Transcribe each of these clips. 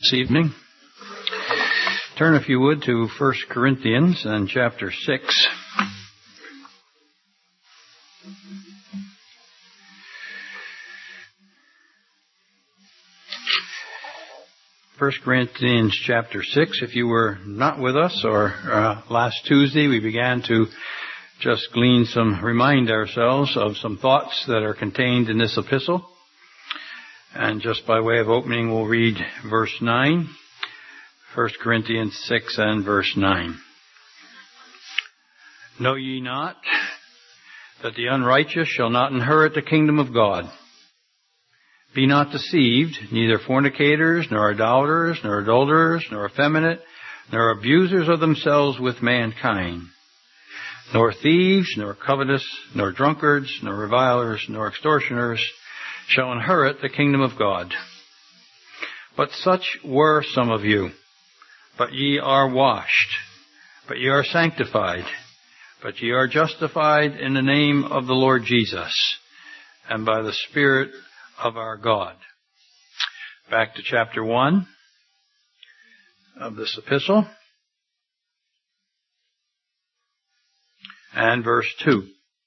This evening. Turn, if you would, to 1 Corinthians and chapter 6. First Corinthians chapter 6. If you were not with us, or last Tuesday, we began to just remind ourselves of some thoughts that are contained in this epistle. And just by way of opening, we'll read verse 9, 1 Corinthians 6 and verse 9. Know ye not that the unrighteous shall not inherit the kingdom of God? Be not deceived, neither fornicators, nor idolaters, nor adulterers, nor effeminate, nor abusers of themselves with mankind, nor thieves, nor covetous, nor drunkards, nor revilers, nor extortioners, shall inherit the kingdom of God. But such were some of you. But ye are washed, but ye are sanctified, but ye are justified in the name of the Lord Jesus, and by the Spirit of our God. Back to chapter 1 of this epistle, and verse 2.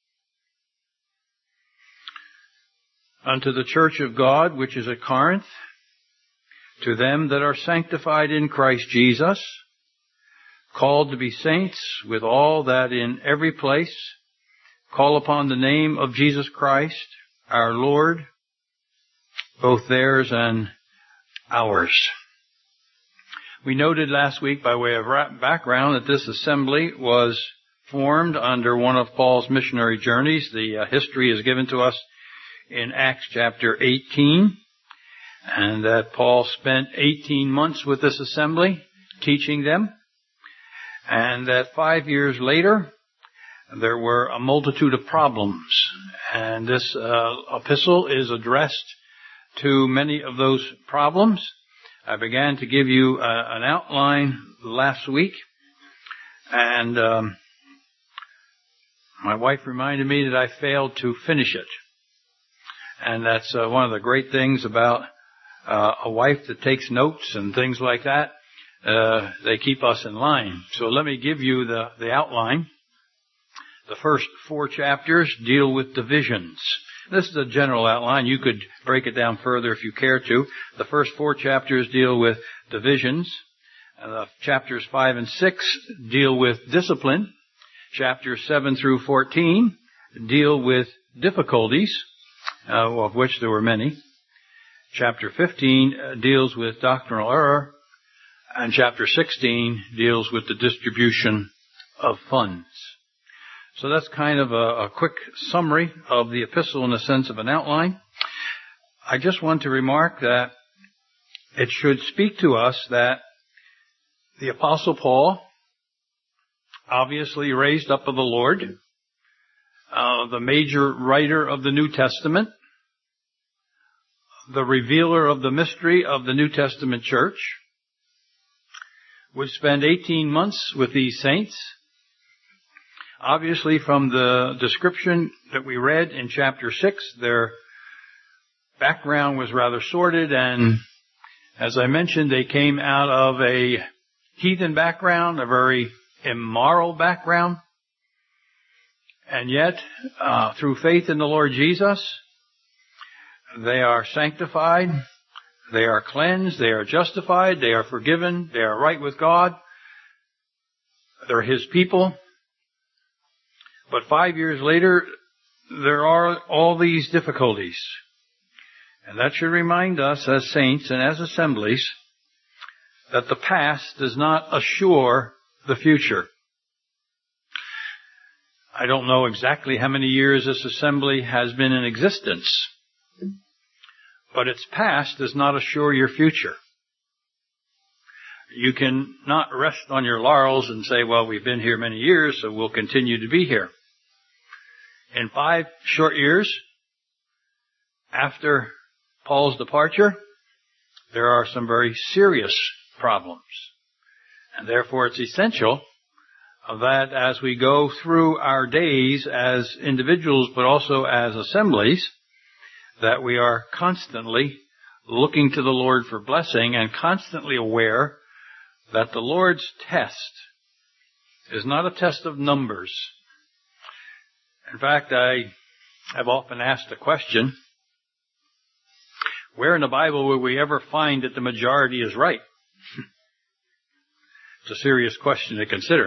Unto the church of God which is at Corinth, to them that are sanctified in Christ Jesus, called to be saints, with all that in every place call upon the name of Jesus Christ, our Lord, both theirs and ours. We noted last week, by way of background, that this assembly was formed under one of Paul's missionary journeys. The history is given to us in Acts chapter 18, and that Paul spent 18 months with this assembly, teaching them, and that 5 years later, there were a multitude of problems, and this epistle is addressed to many of those problems. I began to give you an outline last week, and my wife reminded me that I failed to finish it. And that's one of the great things about a wife that takes notes and things like that. They keep us in line. So let me give you the outline. The first 4 chapters deal with divisions. This is a general outline. You could break it down further if you care to. The first 4 chapters deal with divisions. Chapters 5 and 6 deal with discipline. Chapters 7 through 14 deal with difficulties, of which there were many. Chapter 15 deals with doctrinal error, and chapter 16 deals with the distribution of funds. So that's kind of a quick summary of the epistle in the sense of an outline. I just want to remark that it should speak to us that the Apostle Paul, obviously raised up of the Lord, the major writer of the New Testament, the revealer of the mystery of the New Testament church, would spend 18 months with these saints. Obviously, from the description that we read in chapter 6, their background was rather sordid, and as I mentioned, they came out of a heathen background, a very immoral background. And yet, through faith in the Lord Jesus, they are sanctified, they are cleansed, they are justified, they are forgiven, they are right with God, they're His people. But 5 years later, there are all these difficulties. And that should remind us as saints and as assemblies that the past does not assure the future. I don't know exactly how many years this assembly has been in existence, but its past does not assure your future. You can not rest on your laurels and say, well, we've been here many years, so we'll continue to be here. In 5 short years after Paul's departure, there are some very serious problems. And therefore it's essential that as we go through our days as individuals, but also as assemblies, that we are constantly looking to the Lord for blessing and constantly aware that the Lord's test is not a test of numbers. In fact, I have often asked the question, where in the Bible will we ever find that the majority is right? It's a serious question to consider.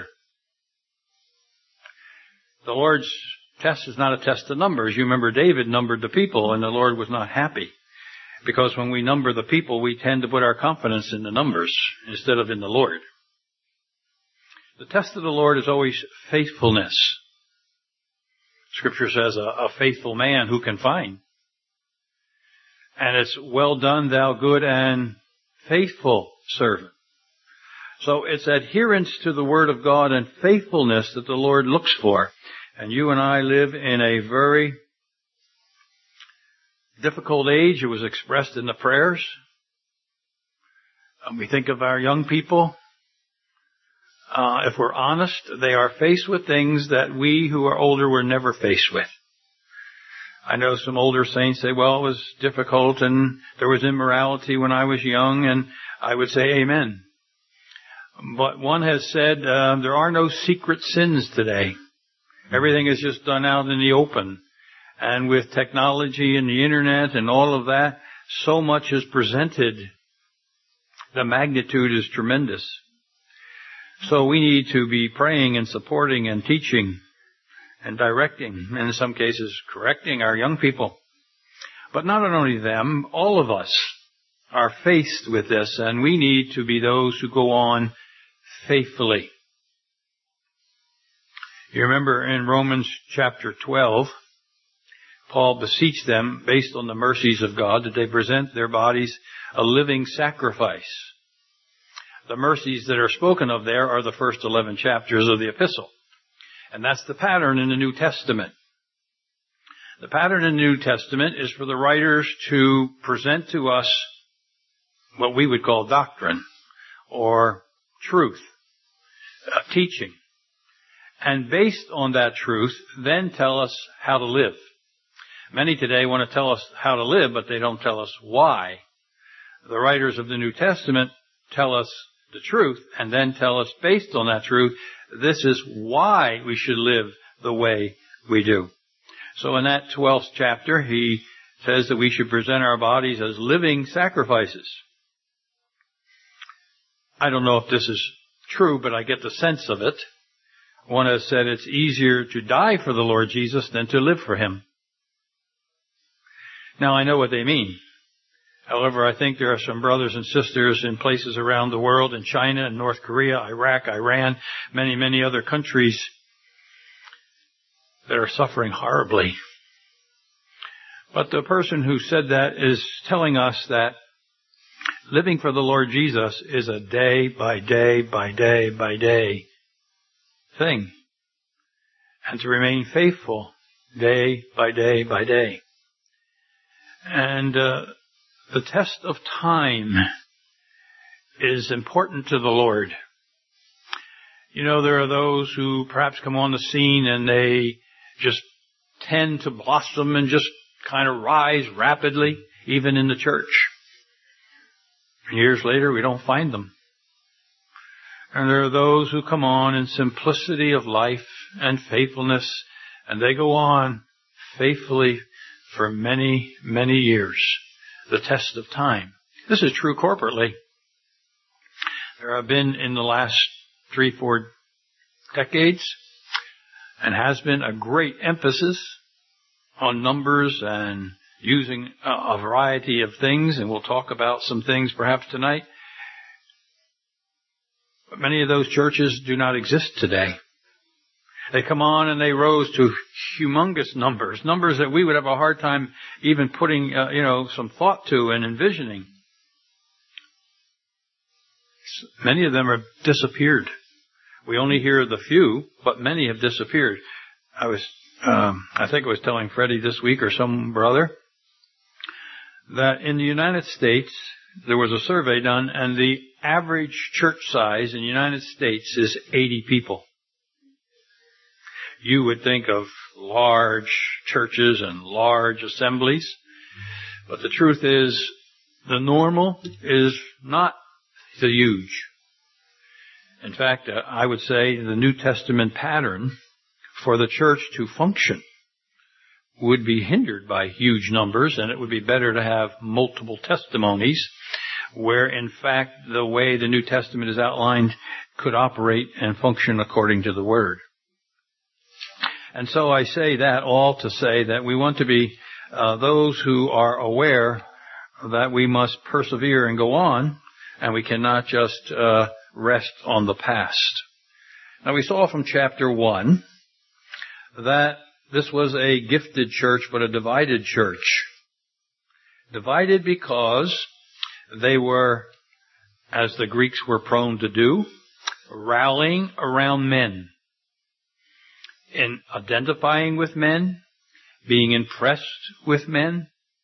The Lord's test is not a test of numbers. You remember David numbered the people and the Lord was not happy. Because when we number the people, we tend to put our confidence in the numbers instead of in the Lord. The test of the Lord is always faithfulness. Scripture says a faithful man who can find. And it's well done, thou good and faithful servant. So it's adherence to the Word of God and faithfulness that the Lord looks for. And you and I live in a very difficult age. It was expressed in the prayers. We think of our young people. If we're honest, they are faced with things that we who are older were never faced with. I know some older saints say, well, it was difficult and there was immorality when I was young, and I would say amen. But one has said there are no secret sins today. Everything is just done out in the open. And with technology and the internet and all of that, so much is presented. The magnitude is tremendous. So we need to be praying and supporting and teaching and directing, and in some cases correcting our young people. But not only them, all of us are faced with this, and we need to be those who go on faithfully. You remember in Romans chapter 12, Paul beseeched them, based on the mercies of God, that they present their bodies a living sacrifice. The mercies that are spoken of there are the first 11 chapters of the epistle. And that's the pattern in the New Testament. The pattern in the New Testament is for the writers to present to us what we would call doctrine or truth, teaching. And based on that truth, then tell us how to live. Many today want to tell us how to live, but they don't tell us why. The writers of the New Testament tell us the truth and then tell us, based on that truth, this is why we should live the way we do. So in that 12th chapter, he says that we should present our bodies as living sacrifices. I don't know if this is true, but I get the sense of it. One has said it's easier to die for the Lord Jesus than to live for Him. Now I know what they mean. However, I think there are some brothers and sisters in places around the world, in China and North Korea, Iraq, Iran, many other countries that are suffering horribly. But the person who said that is telling us that living for the Lord Jesus is a day by day by day by day thing. And to remain faithful day by day by day. And the test of time is important to the Lord. You know, there are those who perhaps come on the scene and they just tend to blossom and just kind of rise rapidly, even in the church. Years later, we don't find them. And there are those who come on in simplicity of life and faithfulness, and they go on faithfully for many, many years. The test of time. This is true corporately. There have been in the last 3-4 decades and has been a great emphasis on numbers and using a variety of things, and we'll talk about some things perhaps tonight. But many of those churches do not exist today. They come on and they rose to humongous numbers that we would have a hard time even putting, some thought to and envisioning. Many of them have disappeared. We only hear the few, but many have disappeared. I think I was telling Freddie this week or some brother that in the United States there was a survey done, and the average church size in the United States is 80 people. You would think of large churches and large assemblies, but the truth is The normal is not the huge. In fact, I would say the New Testament pattern for the church to function would be hindered by huge numbers, and it would be better to have multiple testimonies where, in fact, the way the New Testament is outlined could operate and function according to the Word. And so I say that all to say that we want to be those who are aware that we must persevere and go on, and we cannot just rest on the past. Now, we saw from chapter 1 that this was a gifted church, but a divided church. Divided because they were, as the Greeks were prone to do, rallying around men, in identifying with men, being impressed with men.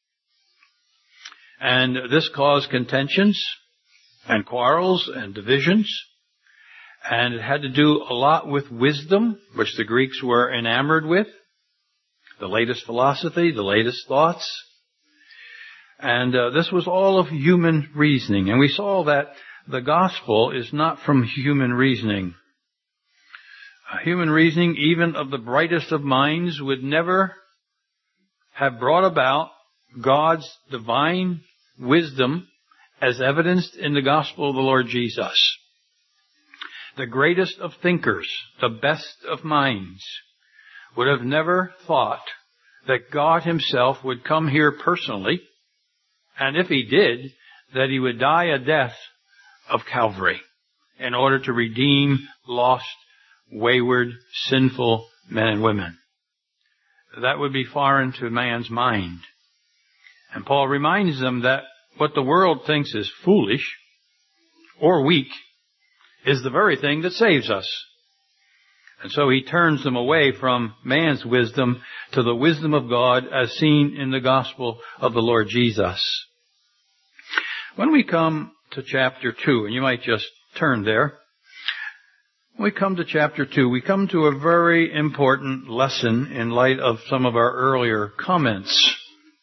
And this caused contentions and quarrels and divisions. And it had to do a lot with wisdom, which the Greeks were enamored with, the latest philosophy, the latest thoughts. And this was all of human reasoning. And we saw that the gospel is not from human reasoning. Human reasoning, even of the brightest of minds, would never have brought about God's divine wisdom as evidenced in the gospel of the Lord Jesus. The greatest of thinkers, the best of minds, would have never thought that God himself would come here personally, and if he did, that he would die a death of Calvary in order to redeem lost, wayward, sinful men and women. That would be foreign to man's mind. And Paul reminds them that what the world thinks is foolish or weak is the very thing that saves us. And so he turns them away from man's wisdom to the wisdom of God as seen in the gospel of the Lord Jesus. When we come to chapter 2, and you might just turn there, when we come to chapter 2, we come to a very important lesson in light of some of our earlier comments.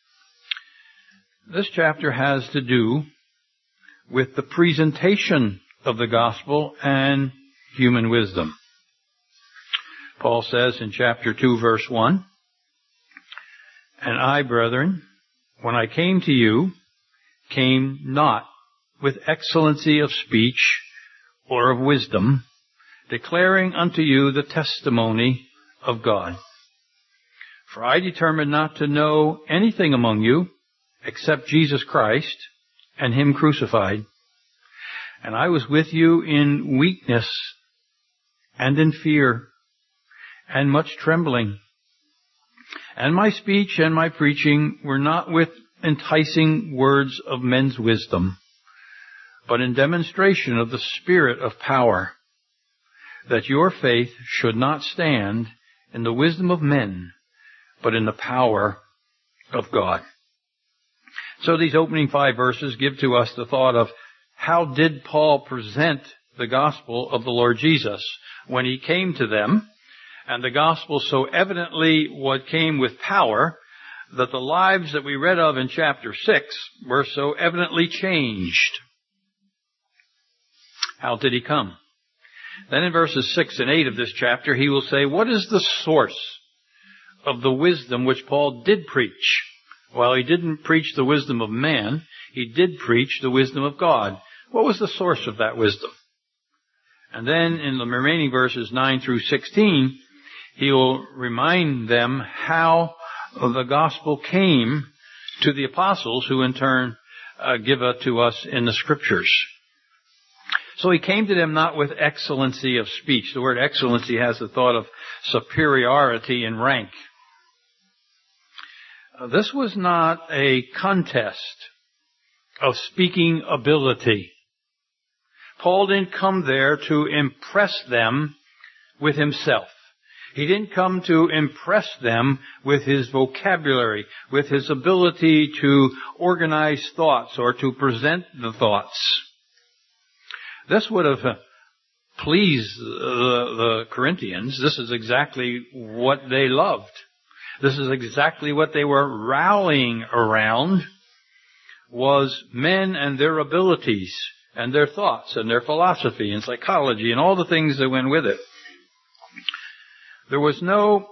This chapter has to do with the presentation of the gospel and human wisdom. Paul says in chapter 2, verse 1, "And I, brethren, when I came to you, came not with excellency of speech or of wisdom, declaring unto you the testimony of God. For I determined not to know anything among you except Jesus Christ and him crucified. And I was with you in weakness and in fear and much trembling. And my speech and my preaching were not with enticing words of men's wisdom, but in demonstration of the Spirit of power, that your faith should not stand in the wisdom of men, but in the power of God." So these opening 5 verses give to us the thought of how did Paul present the gospel of the Lord Jesus when he came to them, and the gospel so evidently what came with power that the lives that we read of in chapter 6 were so evidently changed. How did he come? Then in verses 6 and 8 of this chapter, he will say, what is the source of the wisdom which Paul did preach? While he didn't preach the wisdom of man, he did preach the wisdom of God. What was the source of that wisdom? And then in the remaining verses 9 through 16, he will remind them how the gospel came to the apostles, who in turn give it to us in the scriptures. So he came to them not with excellency of speech. The word excellency has the thought of superiority in rank. This was not a contest of speaking ability. Paul didn't come there to impress them with himself. He didn't come to impress them with his vocabulary, with his ability to organize thoughts or to present the thoughts. This would have pleased the Corinthians. This is exactly what they loved. This is exactly what they were rallying around, was men and their abilities and their thoughts and their philosophy and psychology and all the things that went with it. There was no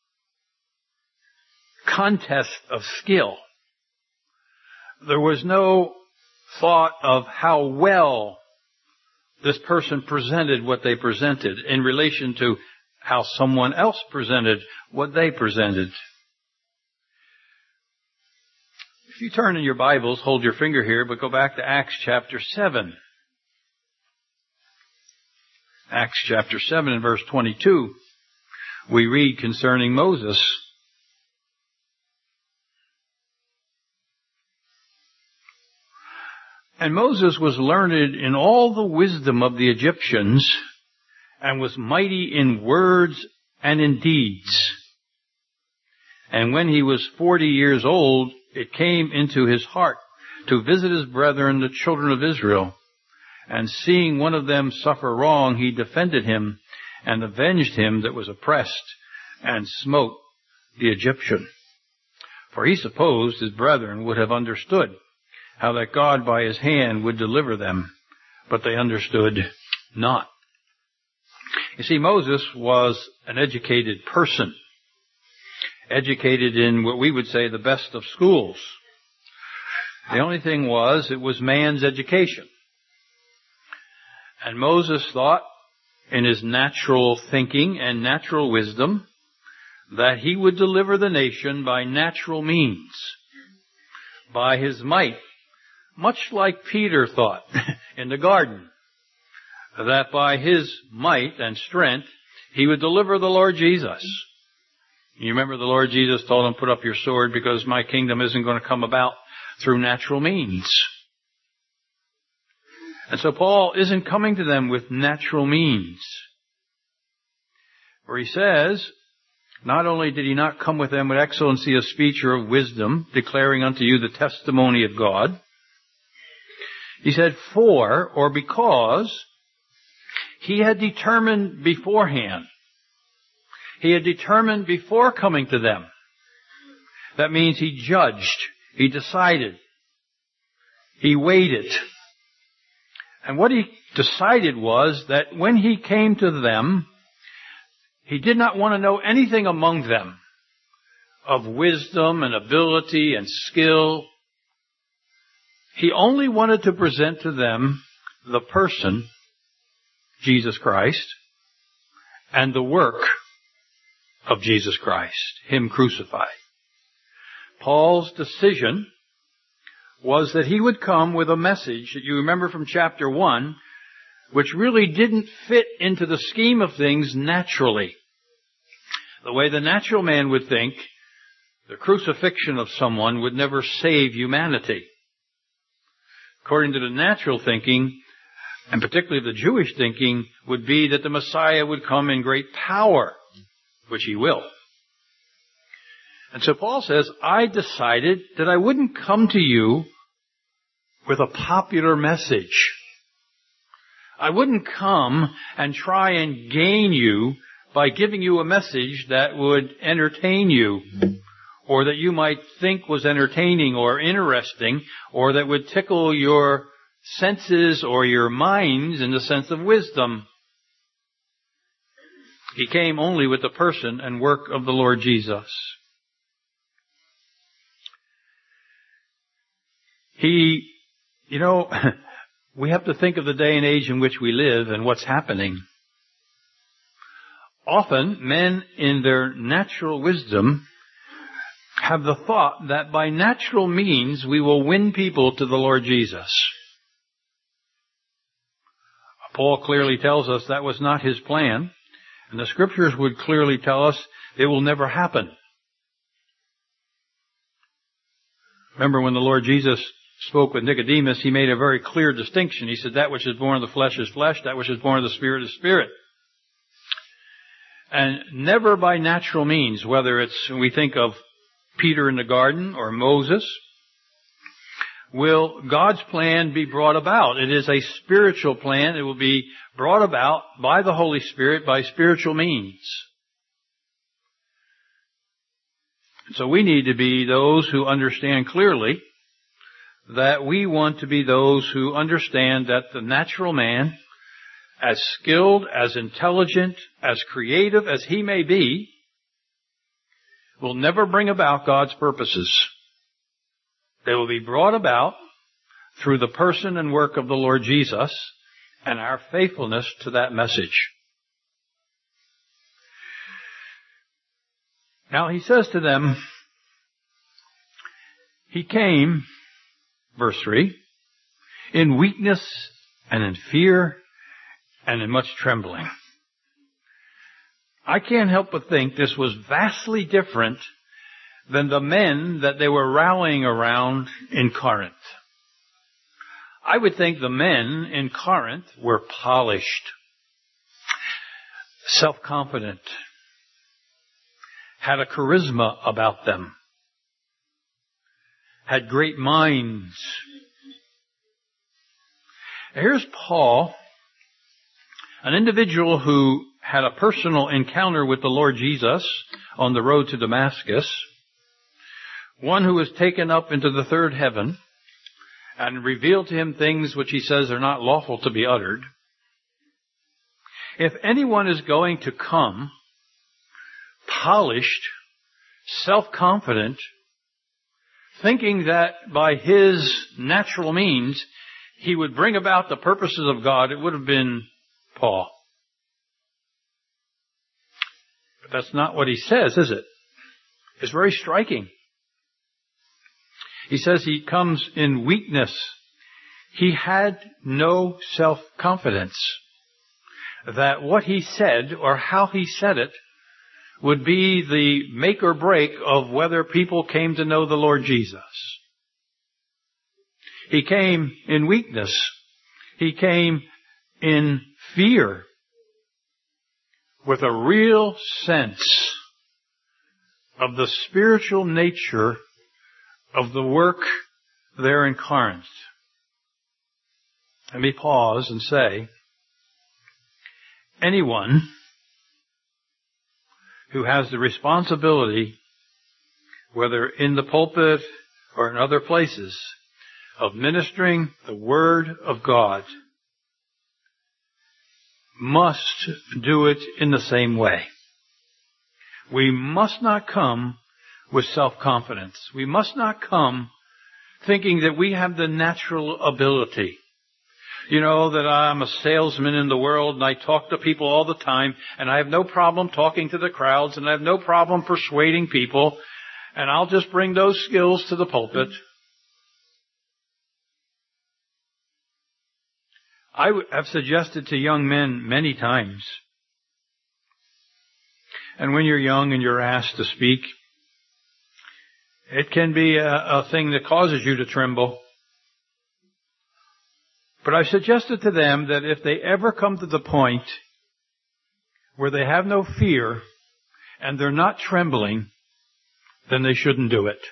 contest of skill. There was no thought of how well this person presented what they presented in relation to how someone else presented what they presented. If you turn in your Bibles, hold your finger here, but go back to Acts chapter 7. Acts chapter 7 and verse 22, we read concerning Moses. And Moses was learned in all the wisdom of the Egyptians, and was mighty in words and in deeds. And when he was 40 years old, it came into his heart to visit his brethren, the children of Israel. And seeing one of them suffer wrong, he defended him and avenged him that was oppressed, and smote the Egyptian. For he supposed his brethren would have understood how that God by his hand would deliver them, but they understood not. You see, Moses was an educated person, educated in what we would say the best of schools. The only thing was, it was man's education. And Moses thought, in his natural thinking and natural wisdom, that he would deliver the nation by natural means, by his might, much like Peter thought in the garden, that by his might and strength, he would deliver the Lord Jesus. You remember the Lord Jesus told him, put up your sword because my kingdom isn't going to come about through natural means. And so Paul isn't coming to them with natural means. For he says, not only did he not come with them with excellency of speech or of wisdom, declaring unto you the testimony of God, he said, for, or because, he had determined beforehand. He had determined before coming to them. That means he judged. He decided. He weighed it. And what he decided was that when he came to them, he did not want to know anything among them of wisdom and ability and skill. He only wanted to present to them the person, Jesus Christ, and the work of Jesus Christ, Him crucified. Paul's decision was that he would come with a message that you remember from chapter 1, which really didn't fit into the scheme of things naturally. The way the natural man would think, the crucifixion of someone would never save humanity. According to the natural thinking, and particularly the Jewish thinking, would be that the Messiah would come in great power, which he will. And so Paul says, I decided that I wouldn't come to you with a popular message. I wouldn't come and try and gain you by giving you a message that would entertain you, or that you might think was entertaining or interesting, or that would tickle your senses or your minds in the sense of wisdom. He came only with the person and work of the Lord Jesus. We have to think of the day and age in which we live and what's happening. Often, men in their natural wisdom have the thought that by natural means we will win people to the Lord Jesus. Paul clearly tells us that was not his plan, and the Scriptures would clearly tell us it will never happen. Remember when the Lord Jesus spoke with Nicodemus, he made a very clear distinction. He said, that which is born of the flesh is flesh, that which is born of the Spirit is spirit. And never by natural means, whether it's, we think of Peter in the garden or Moses, will God's plan be brought about. It is a spiritual plan. It will be brought about by the Holy Spirit by spiritual means. So we need to be those who understand clearly that we want to be those who understand that the natural man, as skilled, as intelligent, as creative as he may be, will never bring about God's purposes. They will be brought about through the person and work of the Lord Jesus and our faithfulness to that message. Now he says to them, he came, verse 3, in weakness and in fear and in much trembling. I can't help but think this was vastly different than the men that they were rallying around in Corinth. I would think the men in Corinth were polished, self-confident, had a charisma about them, had great minds. Here's Paul, an individual who had a personal encounter with the Lord Jesus on the road to Damascus, one who was taken up into the third heaven and revealed to him things which he says are not lawful to be uttered. If anyone is going to come polished, self-confident, thinking that by his natural means he would bring about the purposes of God, it would have been Paul. But that's not what he says, is it? It's very striking. He says he comes in weakness. He had no self-confidence that what he said or how he said it would be the make or break of whether people came to know the Lord Jesus. He came in weakness. He came in fear with a real sense of the spiritual nature of the work there in Corinth. Let me pause and say, anyone who has the responsibility, whether in the pulpit or in other places, of ministering the Word of God, must do it in the same way. We must not come with self-confidence. We must not come thinking that we have the natural ability. You know, that I'm a salesman in the world and I talk to people all the time and I have no problem talking to the crowds and I have no problem persuading people and I'll just bring those skills to the pulpit. I have suggested to young men many times, and when you're young and you're asked to speak, it can be a thing that causes you to tremble. But I've suggested to them that if they ever come to the point where they have no fear and they're not trembling, then they shouldn't do it.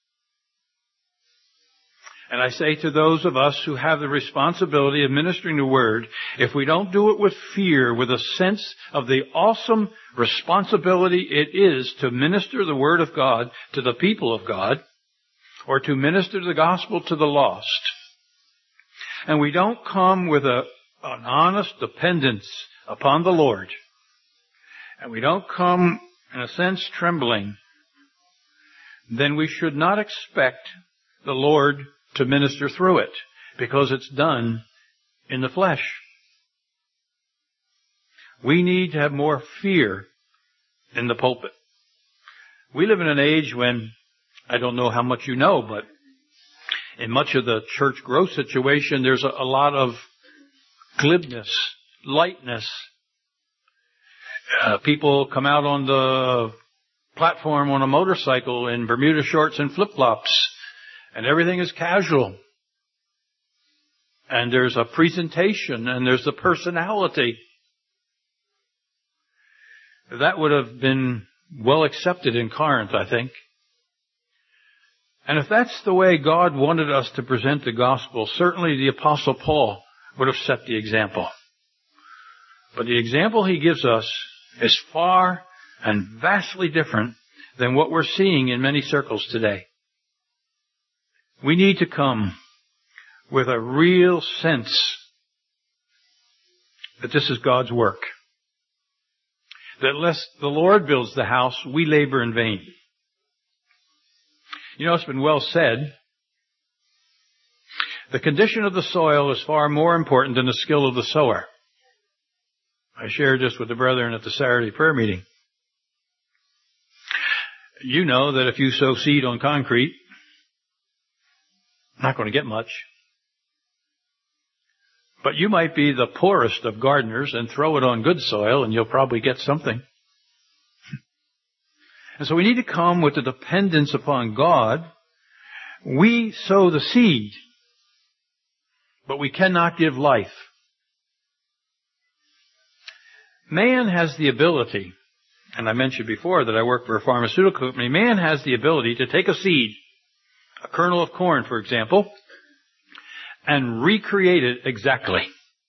And I say to those of us who have the responsibility of ministering the Word, if we don't do it with fear, with a sense of the awesome responsibility it is to minister the Word of God to the people of God, or to minister the gospel to the lost, and we don't come with an honest dependence upon the Lord, and we don't come, in a sense, trembling, then we should not expect the Lord to minister through it, because it's done in the flesh. We need to have more fear in the pulpit. We live in an age when, I don't know how much you know, but in much of the church growth situation, there's a lot of glibness, lightness. People come out on the platform on a motorcycle in Bermuda shorts and flip-flops, and everything is casual. And there's a presentation, and there's the personality. That would have been well accepted in Corinth, I think. And if that's the way God wanted us to present the gospel, certainly the Apostle Paul would have set the example. But the example he gives us is far and vastly different than what we're seeing in many circles today. We need to come with a real sense that this is God's work. That unless the Lord builds the house, we labor in vain. You know, it's been well said, the condition of the soil is far more important than the skill of the sower. I shared this with the brethren at the Saturday prayer meeting. You know that if you sow seed on concrete, not going to get much. But you might be the poorest of gardeners and throw it on good soil and you'll probably get something. And so we need to come with the dependence upon God. We sow the seed, but we cannot give life. Man has the ability, and I mentioned before that I work for a pharmaceutical company, man has the ability to take a seed, a kernel of corn, for example, and recreate it exactly.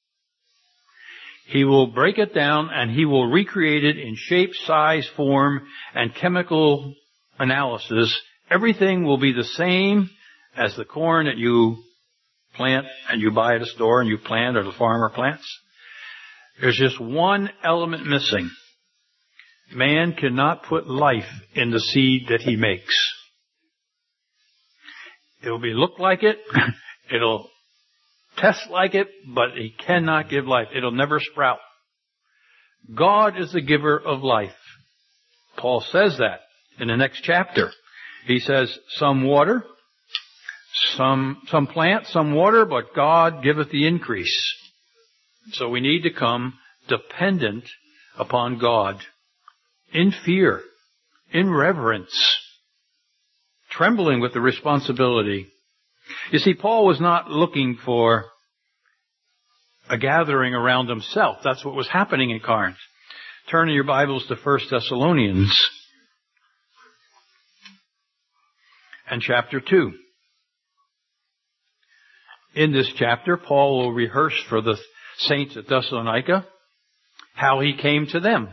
He will break it down and he will recreate it in shape, size, form, and chemical analysis. Everything will be the same as the corn that you plant and you buy at a store and you plant or the farmer plants. There's just one element missing. Man cannot put life in the seed that he makes. It'll look like it. It'll test like it, but he cannot give life. It'll never sprout. God is the giver of life. Paul says that in the next chapter. He says, some water, some plant, some water, but God giveth the increase. So we need to come dependent upon God in fear, in reverence, trembling with the responsibility. You see, Paul was not looking for a gathering around himself. That's what was happening in Corinth. Turn in your Bibles to 1 Thessalonians and chapter 2. In this chapter, Paul will rehearse for the saints at Thessalonica how he came to them.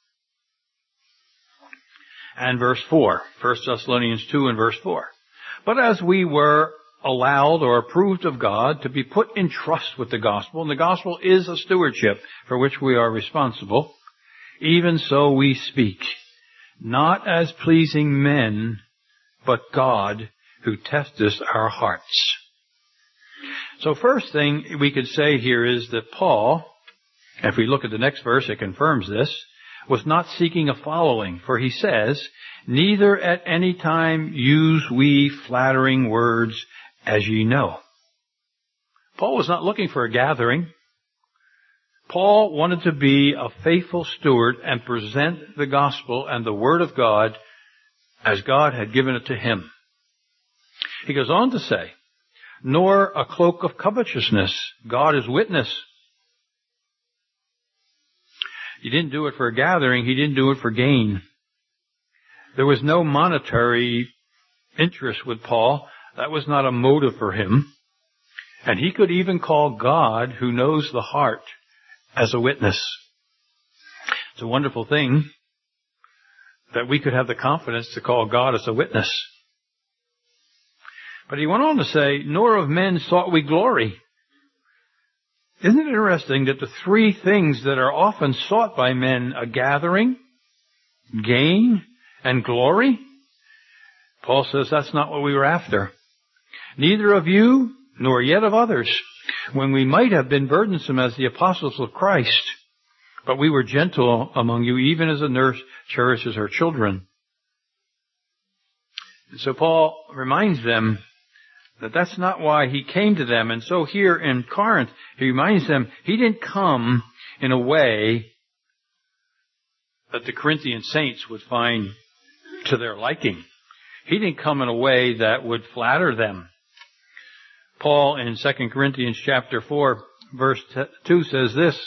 And verse 4, 1 Thessalonians 2 and verse 4. But as we were allowed or approved of God to be put in trust with the gospel, and the gospel is a stewardship for which we are responsible, even so we speak, not as pleasing men, but God who testeth our hearts. So first thing we could say here is that Paul, if we look at the next verse, it confirms this, was not seeking a following, for he says, neither at any time use we flattering words, as ye know. Paul was not looking for a gathering. Paul wanted to be a faithful steward and present the gospel and the word of God as God had given it to him. He goes on to say, nor a cloak of covetousness. God is witness. He didn't do it for a gathering. He didn't do it for gain. There was no monetary interest with Paul. That was not a motive for him. And he could even call God, who knows the heart, as a witness. It's a wonderful thing that we could have the confidence to call God as a witness. But he went on to say, nor of men sought we glory. Isn't it interesting that the three things that are often sought by men, a gathering, gain, and glory, Paul says that's not what we were after. Neither of you, nor yet of others, when we might have been burdensome as the apostles of Christ, but we were gentle among you, even as a nurse cherishes her children. And so Paul reminds them that that's not why he came to them. And so here in Corinth, he reminds them he didn't come in a way that the Corinthian saints would find to their liking. He didn't come in a way that would flatter them. Paul in 2 Corinthians chapter 4 verse 2 says this,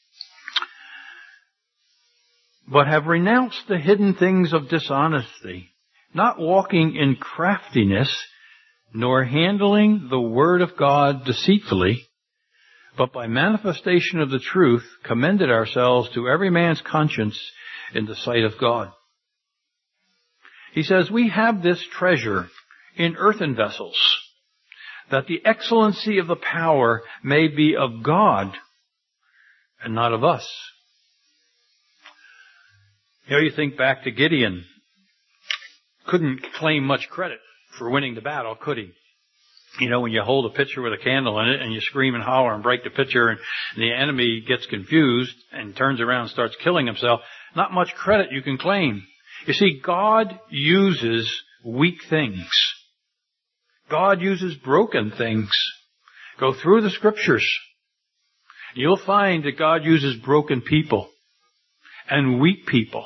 but have renounced the hidden things of dishonesty, not walking in craftiness, nor handling the word of God deceitfully, but by manifestation of the truth commended ourselves to every man's conscience in the sight of God. He says, we have this treasure in earthen vessels, that the excellency of the power may be of God and not of us. You think back to Gideon. Couldn't claim much credit for winning the battle, could he? When you hold a pitcher with a candle in it and you scream and holler and break the pitcher and the enemy gets confused and turns around and starts killing himself, not much credit you can claim. You see, God uses weak things. God uses broken things. Go through the scriptures. You'll find that God uses broken people and weak people.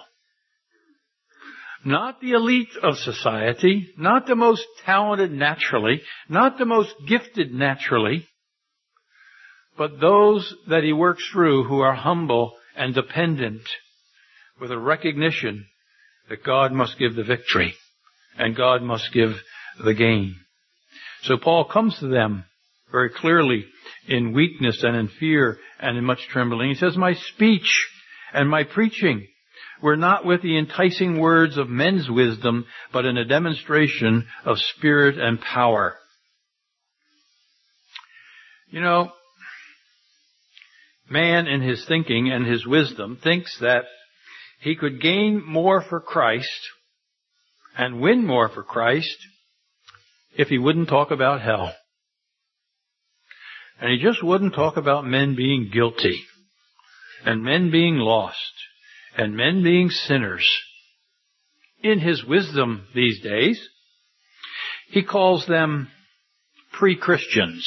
Not the elite of society, not the most talented naturally, not the most gifted naturally, but those that He works through who are humble and dependent with a recognition that God must give the victory and God must give the gain. So Paul comes to them very clearly in weakness and in fear and in much trembling. He says, my speech and my preaching were not with the enticing words of men's wisdom, but in a demonstration of spirit and power. Man in his thinking and his wisdom thinks that he could gain more for Christ and win more for Christ if he wouldn't talk about hell. And he just wouldn't talk about men being guilty and men being lost and men being sinners. In his wisdom these days, he calls them pre-Christians,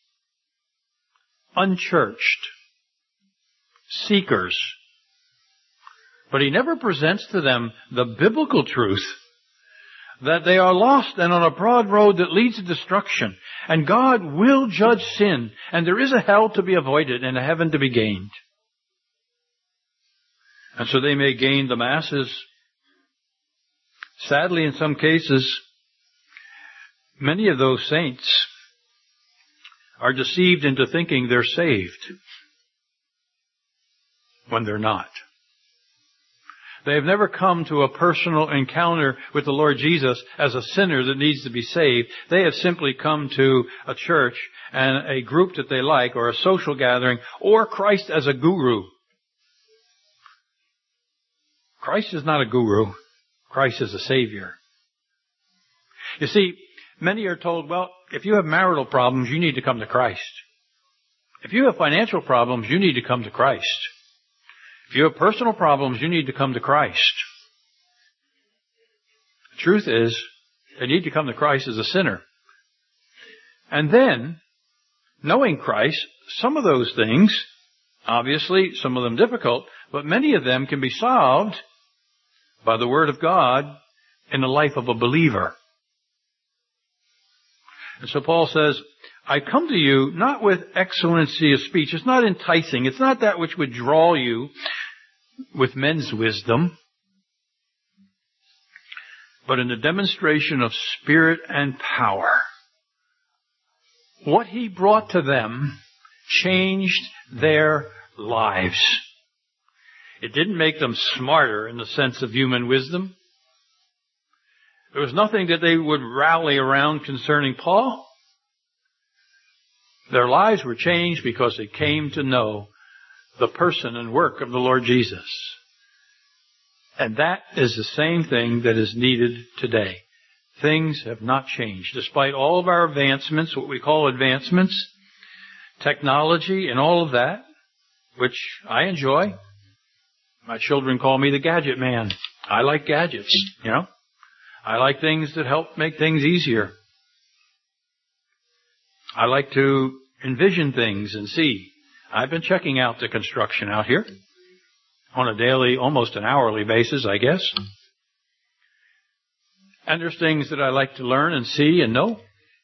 unchurched, seekers. But he never presents to them the biblical truth that they are lost and on a broad road that leads to destruction. And God will judge sin, and there is a hell to be avoided and a heaven to be gained. And so they may gain the masses. Sadly, in some cases, many of those saints are deceived into thinking they're saved when they're not. They have never come to a personal encounter with the Lord Jesus as a sinner that needs to be saved. They have simply come to a church and a group that they like, or a social gathering, or Christ as a guru. Christ is not a guru. Christ is a Savior. You see, many are told, well, if you have marital problems, you need to come to Christ. If you have financial problems, you need to come to Christ. If you have personal problems, you need to come to Christ. The truth is, they need to come to Christ as a sinner. And then, knowing Christ, some of those things, obviously, some of them difficult, but many of them can be solved by the Word of God in the life of a believer. And so Paul says, I come to you not with excellency of speech. It's not enticing. It's not that which would draw you with men's wisdom, but in a demonstration of spirit and power. What he brought to them changed their lives. It didn't make them smarter in the sense of human wisdom. There was nothing that they would rally around concerning Paul. Their lives were changed because they came to know the person and work of the Lord Jesus. And that is the same thing that is needed today. Things have not changed. Despite all of our advancements, what we call advancements, technology and all of that, which I enjoy. My children call me the gadget man. I like gadgets, I like things that help make things easier. I like to envision things and see. I've been checking out the construction out here on a daily, almost an hourly basis, I guess. And there's things that I like to learn and see and know.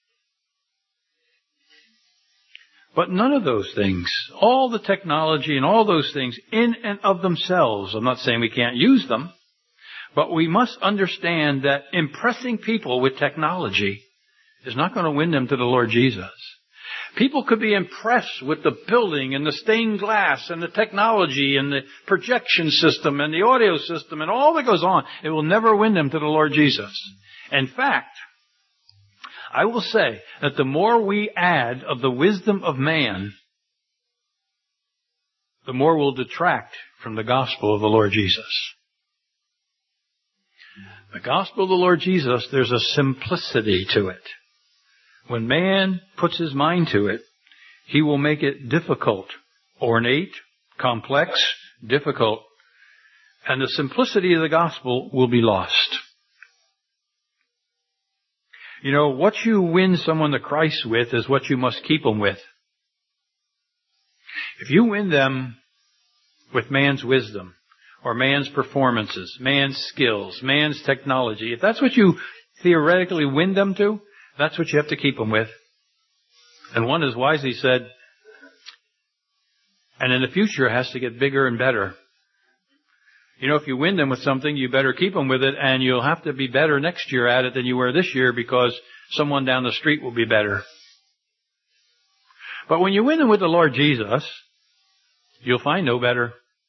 But none of those things, all the technology and all those things in and of themselves, I'm not saying we can't use them, but we must understand that impressing people with technology is not going to win them to the Lord Jesus. People could be impressed with the building and the stained glass and the technology and the projection system and the audio system and all that goes on. It will never win them to the Lord Jesus. In fact, I will say that the more we add of the wisdom of man, the more we'll detract from the gospel of the Lord Jesus. The gospel of the Lord Jesus, there's a simplicity to it. When man puts his mind to it, he will make it difficult, ornate, complex, difficult, and the simplicity of the gospel will be lost. You know, what you win someone to Christ with is what you must keep them with. If you win them with man's wisdom, or man's performances, man's skills, man's technology, if that's what you theoretically win them to, that's what you have to keep them with. And one has wisely said, and in the future it has to get bigger and better. You know, if you win them with something, you better keep them with it, and you'll have to be better next year at it than you were this year because someone down the street will be better. But when you win them with the Lord Jesus, you'll find no better.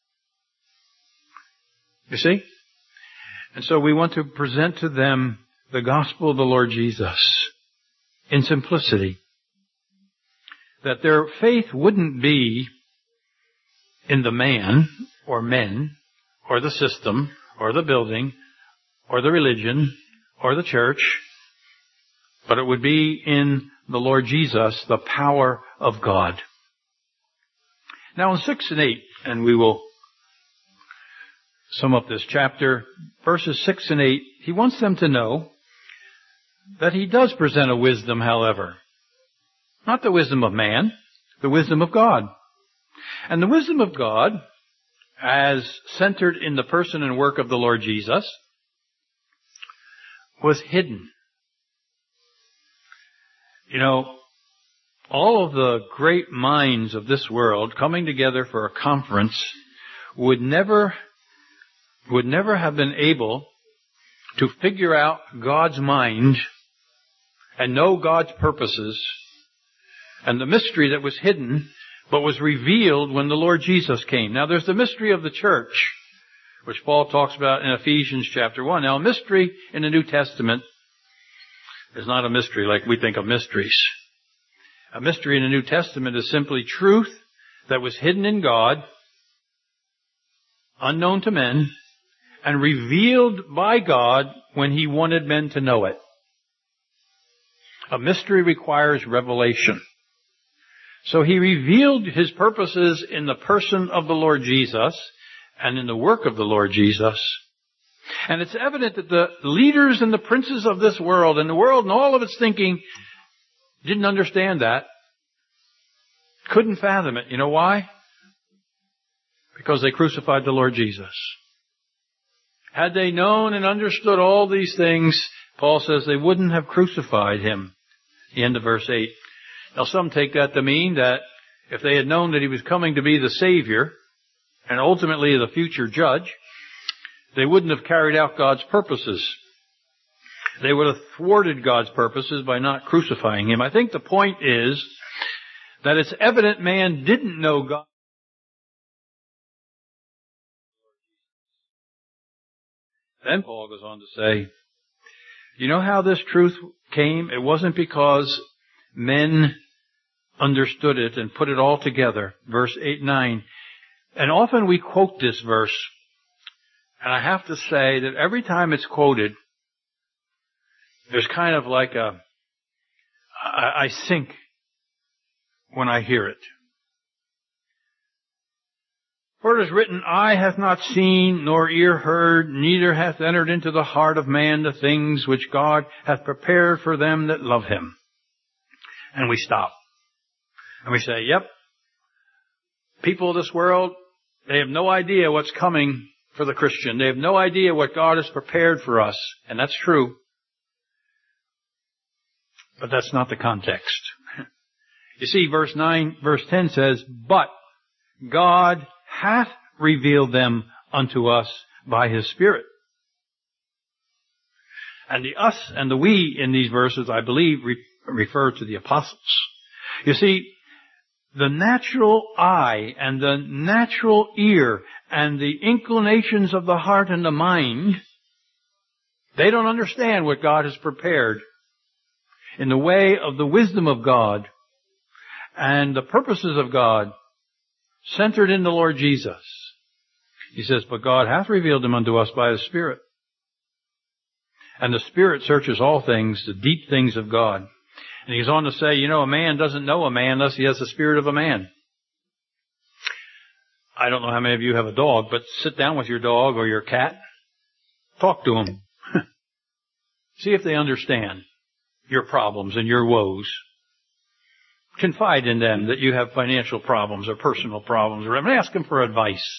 You see? And so we want to present to them the gospel of the Lord Jesus in simplicity. That their faith wouldn't be in the man or men or the system or the building or the religion or the church, but it would be in the Lord Jesus, the power of God. Now in 6 and 8, and we will sum up this chapter, verses 6 and 8, he wants them to know that he does present a wisdom, however. Not the wisdom of man, the wisdom of God. And the wisdom of God, as centered in the person and work of the Lord Jesus, was hidden. You know, all of the great minds of this world coming together for a conference would never have been able to figure out God's mind and know God's purposes and the mystery that was hidden but was revealed when the Lord Jesus came. Now there's the mystery of the church, which Paul talks about in Ephesians chapter 1. Now a mystery in the New Testament is not a mystery like we think of mysteries. A mystery in the New Testament is simply truth that was hidden in God, unknown to men, and revealed by God when He wanted men to know it. A mystery requires revelation. So He revealed His purposes in the person of the Lord Jesus and in the work of the Lord Jesus. And it's evident that the leaders and the princes of this world and the world and all of its thinking didn't understand that. Couldn't fathom it. You know why? Because they crucified the Lord Jesus. Had they known and understood all these things, Paul says they wouldn't have crucified Him. The end of verse 8. Now some take that to mean that if they had known that He was coming to be the Savior and ultimately the future judge, they wouldn't have carried out God's purposes. They would have thwarted God's purposes by not crucifying Him. I think the point is that it's evident man didn't know God. Then Paul goes on to say, you know how this truth came? It wasn't because men understood it and put it all together. Verse 8 and 9. And often we quote this verse. And I have to say that every time it's quoted, there's kind of like I sink when I hear it. For it is written, eye hath not seen, nor ear heard, neither hath entered into the heart of man the things which God hath prepared for them that love Him. And we stop. And we say, yep, people of this world, they have no idea what's coming for the Christian. They have no idea what God has prepared for us. And that's true. But that's not the context. You see, verse 10 says, but God hath revealed them unto us by His Spirit. And the us and the we in these verses, I believe, refer to the apostles. You see, the natural eye and the natural ear and the inclinations of the heart and the mind, they don't understand what God has prepared in the way of the wisdom of God and the purposes of God centered in the Lord Jesus. He says, but God hath revealed them unto us by His Spirit. And the Spirit searches all things, the deep things of God. And he goes on to say, a man doesn't know a man unless he has the spirit of a man. I don't know how many of you have a dog, but sit down with your dog or your cat. Talk to them. See if they understand your problems and your woes. Confide in them that you have financial problems or personal problems, or ask them for advice.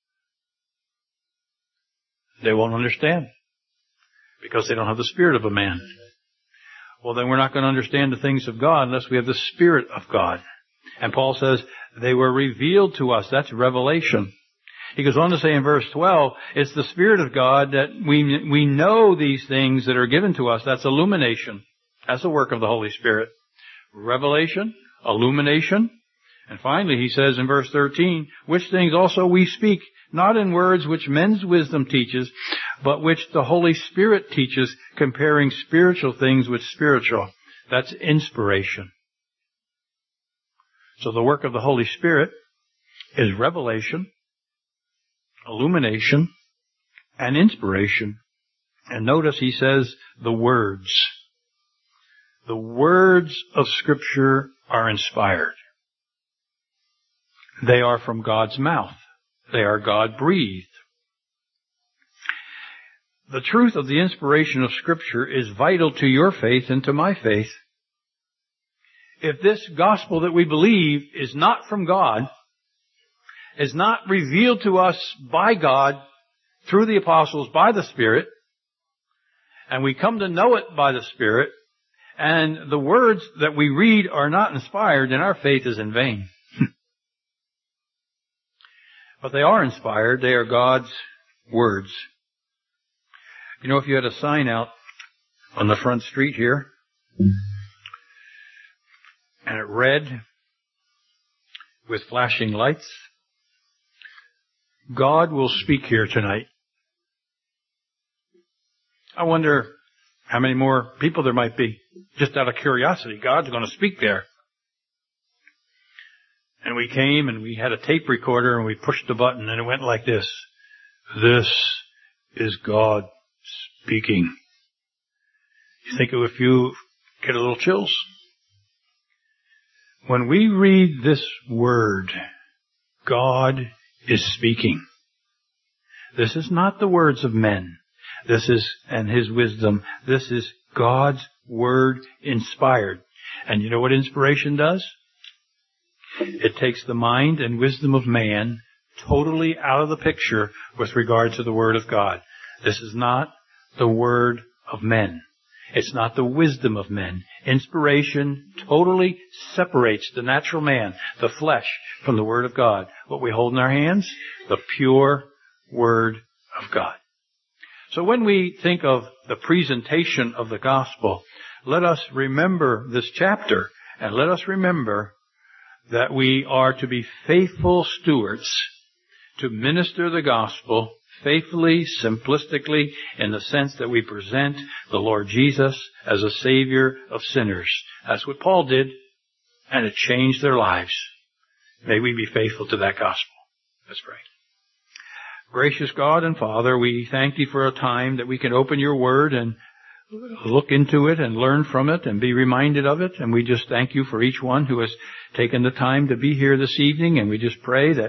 They won't understand because they don't have the spirit of a man. Well, then we're not going to understand the things of God unless we have the Spirit of God. And Paul says, they were revealed to us. That's revelation. He goes on to say in verse 12, it's the Spirit of God that we know these things that are given to us. That's illumination. That's the work of the Holy Spirit. Revelation, illumination. And finally, he says in verse 13, which things also we speak, not in words which men's wisdom teaches, but which the Holy Spirit teaches, comparing spiritual things with spiritual. That's inspiration. So the work of the Holy Spirit is revelation, illumination, and inspiration. And notice he says the words. The words of Scripture are inspired. They are from God's mouth. They are God-breathed. The truth of the inspiration of Scripture is vital to your faith and to my faith. If this gospel that we believe is not from God, is not revealed to us by God through the apostles by the Spirit, and we come to know it by the Spirit, and the words that we read are not inspired, then our faith is in vain. But they are inspired. They are God's words. If you had a sign out on the front street here, and it read with flashing lights, God will speak here tonight. I wonder how many more people there might be. Just out of curiosity, God's going to speak there. And we came and we had a tape recorder and we pushed the button and it went like this. This is God speaking. You think if you get a little chills? When we read this word, God is speaking. This is not the words of men. This is, and His wisdom. This is God's word inspired. And you know what inspiration does? It takes the mind and wisdom of man totally out of the picture with regard to the Word of God. This is not the word of men. It's not the wisdom of men. Inspiration totally separates the natural man, the flesh, from the Word of God. What we hold in our hands, the pure Word of God. So when we think of the presentation of the gospel, let us remember this chapter, and let us remember that we are to be faithful stewards to minister the gospel faithfully, simplistically, in the sense that we present the Lord Jesus as a Savior of sinners. That's what Paul did, and it changed their lives. May we be faithful to that gospel. Let's pray. Gracious God and Father, we thank Thee for a time that we can open Your Word and look into it and learn from it and be reminded of it. And we just thank You for each one who has taken the time to be here this evening. And we just pray that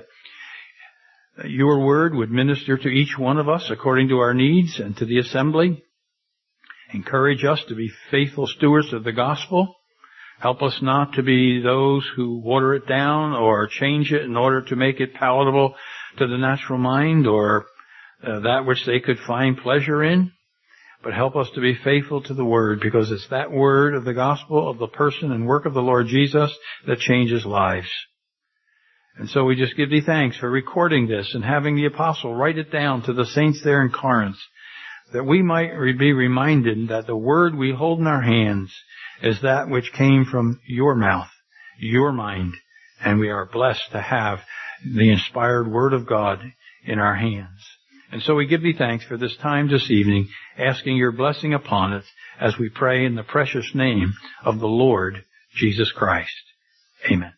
Your Word would minister to each one of us according to our needs and to the assembly. Encourage us to be faithful stewards of the gospel. Help us not to be those who water it down or change it in order to make it palatable to the natural mind or that which they could find pleasure in. But help us to be faithful to the Word, because it's that Word of the gospel of the person and work of the Lord Jesus that changes lives. And so we just give Thee thanks for recording this and having the apostle write it down to the saints there in Corinth, that we might be reminded that the Word we hold in our hands is that which came from Your mouth, Your mind, and we are blessed to have the inspired Word of God in our hands. And so we give thee thanks for this time this evening, asking your blessing upon us as we pray in the precious name of the Lord Jesus Christ. Amen.